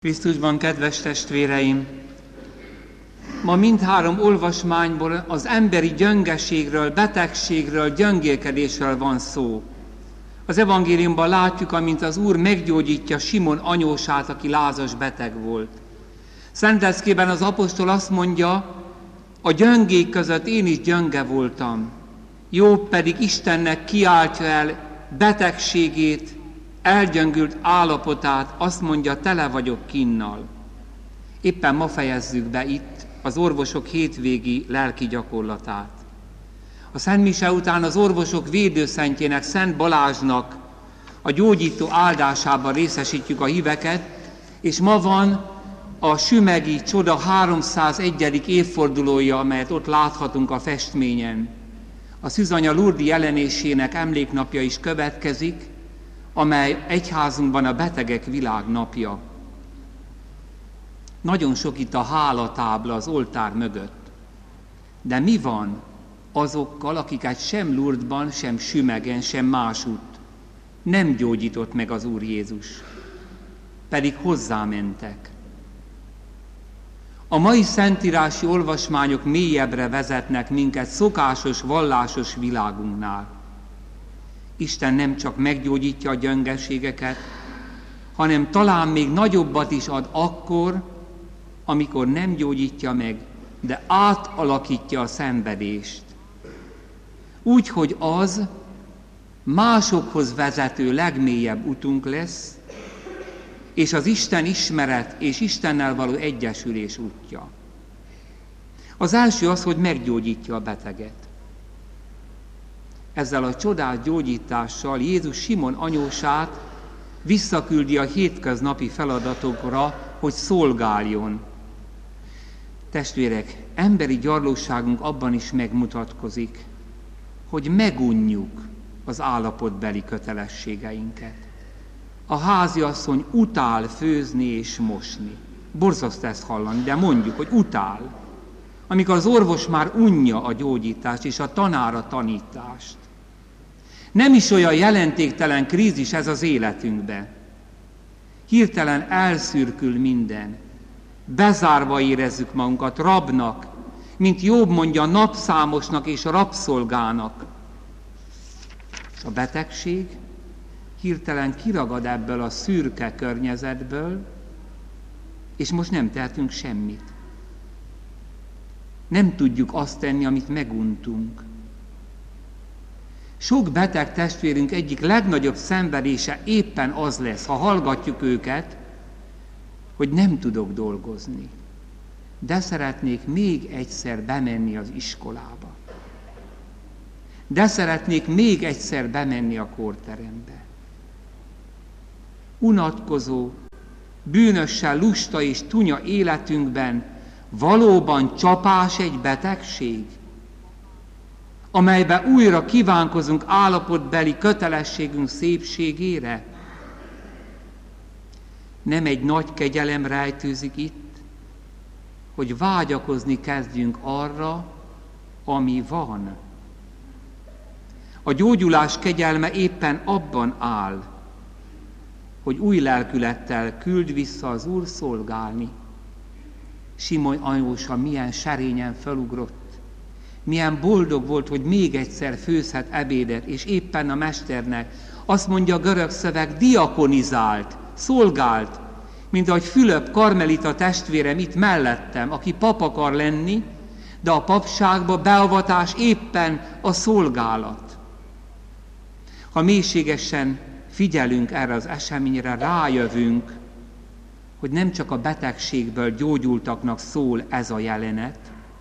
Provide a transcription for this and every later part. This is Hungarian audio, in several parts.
Krisztusban, kedves testvéreim! Ma mindhárom olvasmányból az emberi gyöngeségről, betegségről, gyöngélkedésről van szó. Az evangéliumban látjuk, amint az Úr meggyógyítja Simon anyósát, aki lázas beteg volt. Szent Leckében az apostol azt mondja, a gyöngék között én is gyönge voltam. Jobb pedig Istennek kiáltja el betegségét, elgyöngült állapotát, azt mondja, tele vagyok kínnal. Éppen ma fejezzük be itt az orvosok hétvégi lelki gyakorlatát. A Szent Mise után az orvosok védőszentjének, Szent Balázsnak a gyógyító áldásában részesítjük a híveket, és ma van a sümegi csoda 301. évfordulója, amelyet ott láthatunk a festményen. A Szűzanya Lurdi jelenésének emléknapja is következik, amely egyházunkban a betegek világnapja. Nagyon sok itt a hálatábla az oltár mögött. De mi van azokkal, akiket sem Lourdesban, sem Sümegen, sem másutt nem gyógyított meg az Úr Jézus, pedig hozzámentek? A mai szentírási olvasmányok mélyebbre vezetnek minket szokásos, vallásos világunknál. Isten nem csak meggyógyítja a gyöngeségeket, hanem talán még nagyobbat is ad akkor, amikor nem gyógyítja meg, de átalakítja a szenvedést. Úgy, hogy az másokhoz vezető legmélyebb utunk lesz, és az Isten ismeret és Istennel való egyesülés útja. Az első az, hogy meggyógyítja a beteget. Ezzel a csodás gyógyítással Jézus Simon anyósát visszaküldi a hétköznapi feladatokra, hogy szolgáljon. Testvérek, emberi gyarlóságunk abban is megmutatkozik, hogy megunjuk az állapotbeli kötelességeinket. A háziasszony utál főzni és mosni. Borzasztó ezt hallani, de mondjuk, hogy utál. Amikor az orvos már unja a gyógyítást és a tanár a tanítást. Nem is olyan jelentéktelen krízis ez az életünkben. Hirtelen elszürkül minden. Bezárva érezzük magunkat rabnak, mint Jobb mondja, napszámosnak és rabszolgának. És a betegség hirtelen kiragad ebből a szürke környezetből, és most nem tehetünk semmit. Nem tudjuk azt tenni, amit meguntunk. Sok beteg testvérünk egyik legnagyobb szenvedése éppen az lesz, ha hallgatjuk őket, hogy nem tudok dolgozni, de szeretnék még egyszer bemenni az iskolába. De szeretnék még egyszer bemenni a kórterembe. Unatkozó, bűnössel lusta és tunya életünkben valóban csapás egy betegség, amelybe újra kívánkozunk állapotbeli kötelességünk szépségére? Nem egy nagy kegyelem rejtőzik itt, hogy vágyakozni kezdjünk arra, ami van. A gyógyulás kegyelme éppen abban áll, hogy új lelkülettel küld vissza az Úr szolgálni. Simon anyósa milyen serényen felugrott, milyen boldog volt, hogy még egyszer főzhet ebédet, és éppen a mesternek, azt mondja a görög szöveg, diakonizált, szolgált, mint ahogy Fülöp karmelita testvérem itt mellettem, aki pap akar lenni, de a papságba beavatás éppen a szolgálat. Ha mélységesen figyelünk erre az eseményre, rájövünk, hogy nem csak a betegségből gyógyultaknak szól ez a jelenet,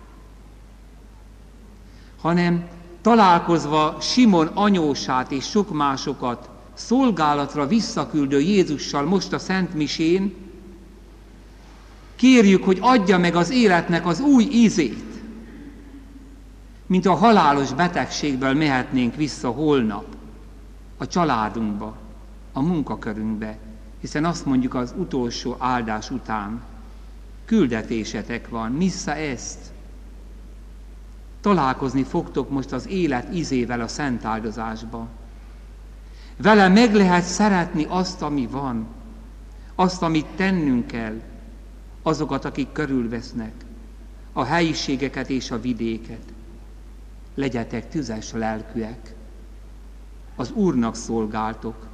hanem találkozva Simon anyósát és sok másokat szolgálatra visszaküldő Jézussal most a Szent Misén, kérjük, hogy adja meg az életnek az új ízét, mint a halálos betegségből mehetnénk vissza holnap a családunkba, a munkakörünkbe, hiszen azt mondjuk az utolsó áldás után, küldetésetek van, missza ezt. Találkozni fogtok most az élet ízével a szent áldozásba. Vele meg lehet szeretni azt, ami van. azt, amit tennünk kell, azokat, akik körülvesznek, a helyiségeket és a vidéket. Legyetek tüzes lelkűek, az Úrnak szolgáltok.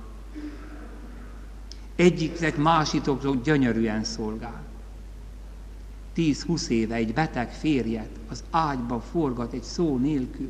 Egyiknek másitoknak gyönyörűen szolgál. 10-20 éve egy beteg férjet az ágyba forgat egy szó nélkül.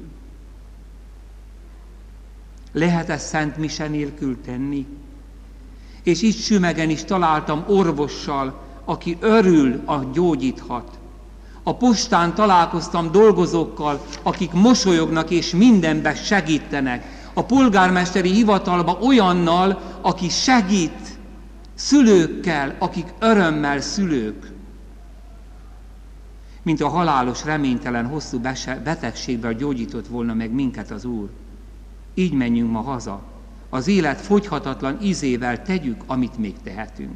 Lehet ezt szent mise nélkül tenni? És itt Sümegen is találtam orvossal, aki örül, a gyógyíthat. A postán találkoztam dolgozókkal, akik mosolyognak és mindenben segítenek. A polgármesteri hivatalban olyannal, aki segít, szülőkkel, akik örömmel szülők. Mint a halálos, reménytelen, hosszú betegségből gyógyított volna meg minket az Úr. Így menjünk ma haza. Az élet fogyhatatlan ízével tegyük, amit még tehetünk.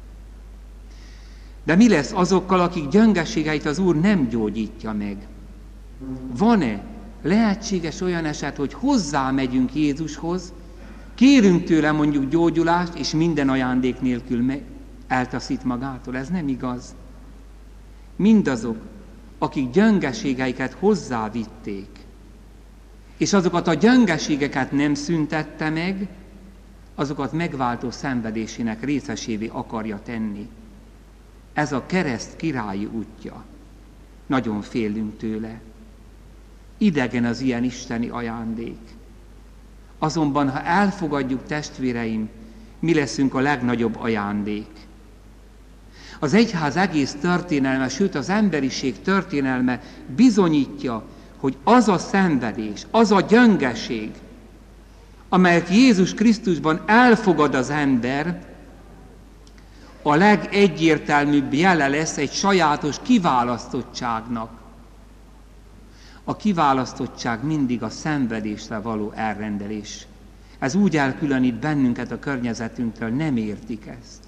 De mi lesz azokkal, akik gyöngeségeit az Úr nem gyógyítja meg? Van-e lehetséges olyan eset, hogy hozzá megyünk Jézushoz, kérünk tőle mondjuk gyógyulást, és minden ajándék nélkül eltaszít magától? Ez nem igaz. Mindazok, akik gyöngeségeiket hozzávitték, és azokat a gyöngeségeket nem szüntette meg, azokat megváltó szenvedésének részesévé akarja tenni. Ez a kereszt királyi útja. Nagyon félünk tőle. Idegen az ilyen isteni ajándék. Azonban, ha elfogadjuk, testvéreim, mi leszünk a legnagyobb ajándék. Az egyház egész történelme, sőt az emberiség történelme bizonyítja, hogy az a szenvedés, az a gyöngeség, amelyet Jézus Krisztusban elfogad az ember, a legegyértelműbb jele lesz egy sajátos kiválasztottságnak. A kiválasztottság mindig a szenvedésre való elrendelés. Ez úgy elkülönít bennünket a környezetünktől, nem értik ezt.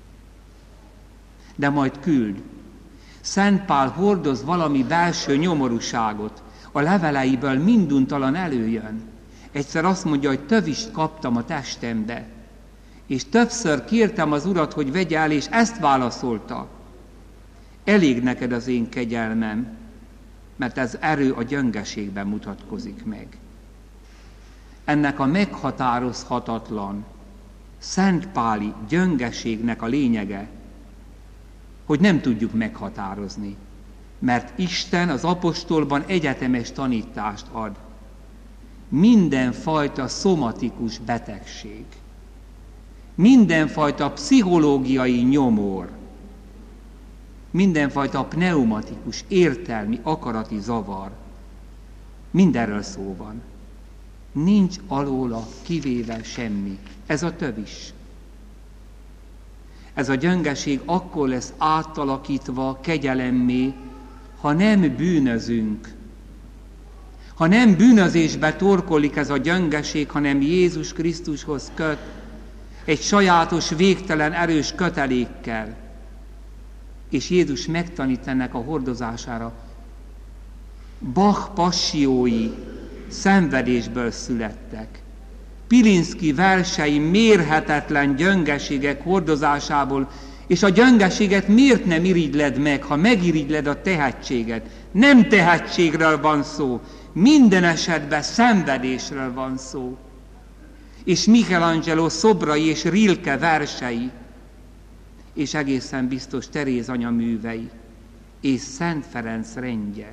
De majd küld. Szent Pál hordoz valami belső nyomorúságot, a leveleiből minduntalan előjön. Egyszer azt mondja, hogy tövist kaptam a testembe, és többször kértem az Urat, hogy vegye el, és ezt válaszolta. Elég neked az én kegyelmem, mert ez erő a gyöngeségben mutatkozik meg. Ennek a meghatározhatatlan, szentpáli gyöngeségnek a lényege, hogy nem tudjuk meghatározni, mert Isten az apostolban egyetemes tanítást ad. Mindenfajta szomatikus betegség, mindenfajta pszichológiai nyomor, mindenfajta pneumatikus, értelmi, akarati zavar, mindenről szó van. Nincs alóla kivéve semmi. Ez a tövis. Ez a gyöngeség akkor lesz átalakítva kegyelemmé, ha nem bűnözünk. Ha nem bűnözésbe torkollik ez a gyöngeség, hanem Jézus Krisztushoz köt, egy sajátos, végtelen, erős kötelékkel. És Jézus megtanít ennek a hordozására. Bach passiói szenvedésből születtek. Pilinszky versei mérhetetlen gyöngeségek hordozásából, és a gyöngeséget miért nem irigyled meg, ha megirigyled a tehetséget? Nem tehetségről van szó, minden esetben szenvedésről van szó. És Michelangelo szobrai és Rilke versei, és egészen biztos Teréz anya művei, és Szent Ferenc rendje,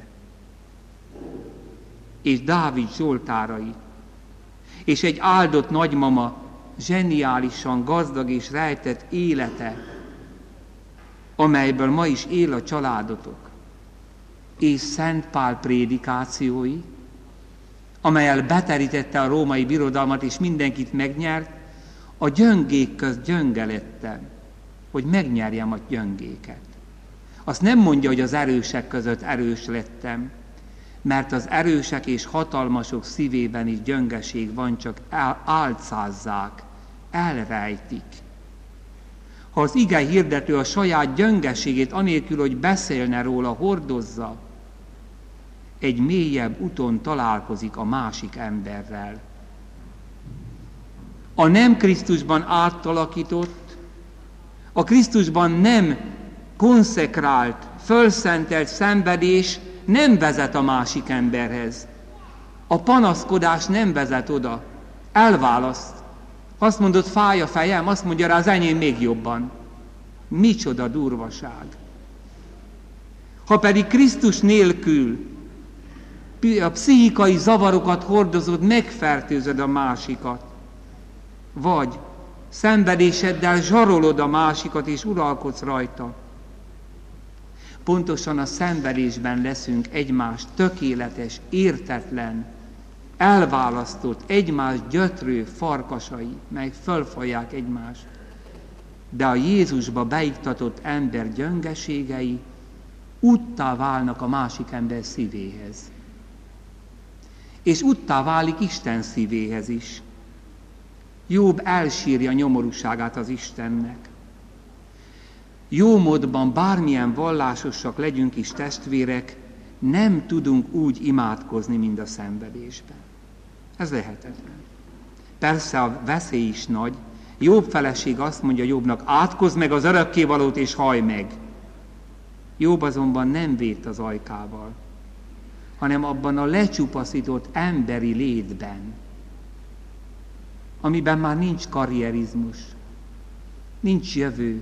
és Dávid zsoltárai, és egy áldott nagymama zseniálisan gazdag és rejtett élete, amelyből ma is él a családotok, és Szent Pál prédikációi, amelyel beterítette a római birodalmat, és mindenkit megnyert, a gyöngék közt gyönge lettem, hogy megnyerjem a gyöngéket. Azt nem mondja, hogy az erősek között erős lettem, mert az erősek és hatalmasok szívében is gyöngeség van, csak álcázzák, elrejtik. Ha az ige hirdető a saját gyöngeségét anélkül, hogy beszélne róla, hordozza, egy mélyebb úton találkozik a másik emberrel. A nem Krisztusban átalakított, A Krisztusban nem konszekrált, fölszentelt szenvedés nem vezet a másik emberhez. A panaszkodás nem vezet oda. Elválaszt. Azt mondod, fáj a fejem, azt mondja rá, az enyém még jobban. Micsoda durvaság. Ha pedig Krisztus nélkül a pszichikai zavarokat hordozod, megfertőzöd a másikat. Vagy szenvedéseddel zsarolod a másikat, és uralkodsz rajta. Pontosan a szenvedésben leszünk egymás tökéletes, értetlen, elválasztott, egymás gyötrő farkasai, melyek fölfalják egymást. De a Jézusba beiktatott ember gyöngeségei úttá válnak a másik ember szívéhez. És úttá válik Isten szívéhez is. Jobb elsírja nyomorúságát az Istennek. Jó módban bármilyen vallásosak legyünk is, testvérek, nem tudunk úgy imádkozni, mint a szenvedésben. Ez lehetetlen. Persze a veszély is nagy. Jobb feleség azt mondja Jobbnak, átkozd meg az örökkévalót és hajj meg. Jobb azonban nem védt az ajkával, hanem abban a lecsupaszított emberi létben, amiben már nincs karrierizmus, nincs jövő.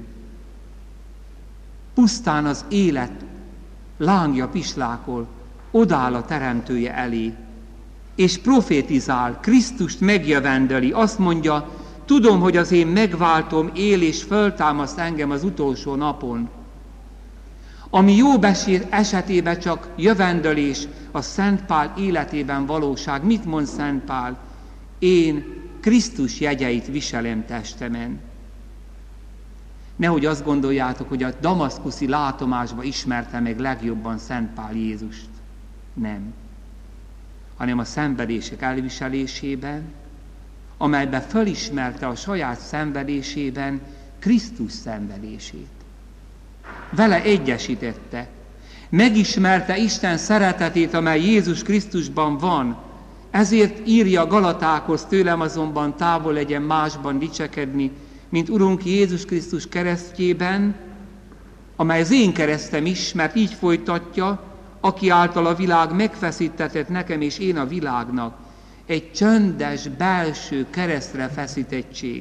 Pusztán az élet lángja pislákol, odáll a teremtője elé, és profétizál, Krisztust megjövendöli, azt mondja, tudom, hogy az én megváltom él és föltámaszt engem az utolsó napon. Ami Jobb esetében csak jövendölés, a Szent Pál életében valóság. Mit mond Szent Pál? Én Krisztus jegyeit viselem testemen. Nehogy azt gondoljátok, hogy a damaszkuszi látomásba ismerte meg legjobban Szent Pál Jézust. Nem. Hanem a szenvedések elviselésében, amelyben fölismerte a saját szenvedésében Krisztus szenvedését. Vele egyesítette. Megismerte Isten szeretetét, amely Jézus Krisztusban van. Ezért írja a Galatákhoz, tőlem azonban távol legyen másban dicsekedni, mint Urunk Jézus Krisztus keresztjében, amely az én keresztem is, mert így folytatja, aki által a világ megfeszítetett nekem és én a világnak. Egy csöndes, belső keresztre feszítettség,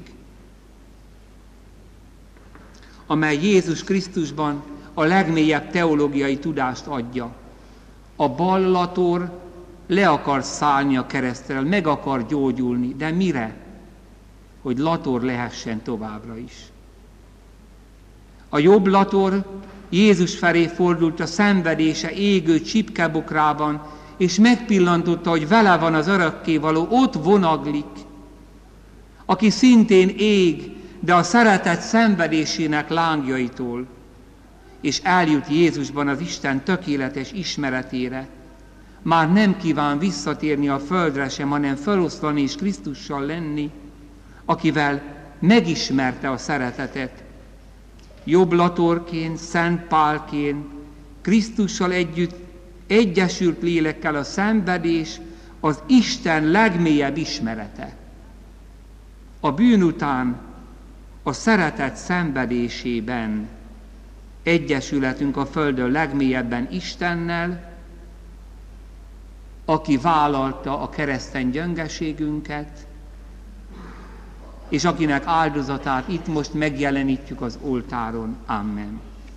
amely Jézus Krisztusban a legmélyebb teológiai tudást adja. A ballator le akar szállni a keresztről, meg akar gyógyulni, de mire? Hogy lator lehessen továbbra is. A jobb lator Jézus felé fordult a szenvedése égő csipkebokrában, és megpillantotta, hogy vele van az örökkévaló, ott vonaglik, aki szintén ég, de a szeretet szenvedésének lángjaitól, és eljut Jézusban az Isten tökéletes ismeretére. Már nem kíván visszatérni a földre sem, hanem feloszlani és Krisztussal lenni, akivel megismerte a szeretetet. Jobb latorként, Szent Pálként, Krisztussal együtt egyesült lélekkel a szenvedés az Isten legmélyebb ismerete. A bűn után a szeretet szenvedésében egyesületünk a földön legmélyebben Istennel, aki vállalta a keresztény gyöngeségünket, és akinek áldozatát itt most megjelenítjük az oltáron. Amen.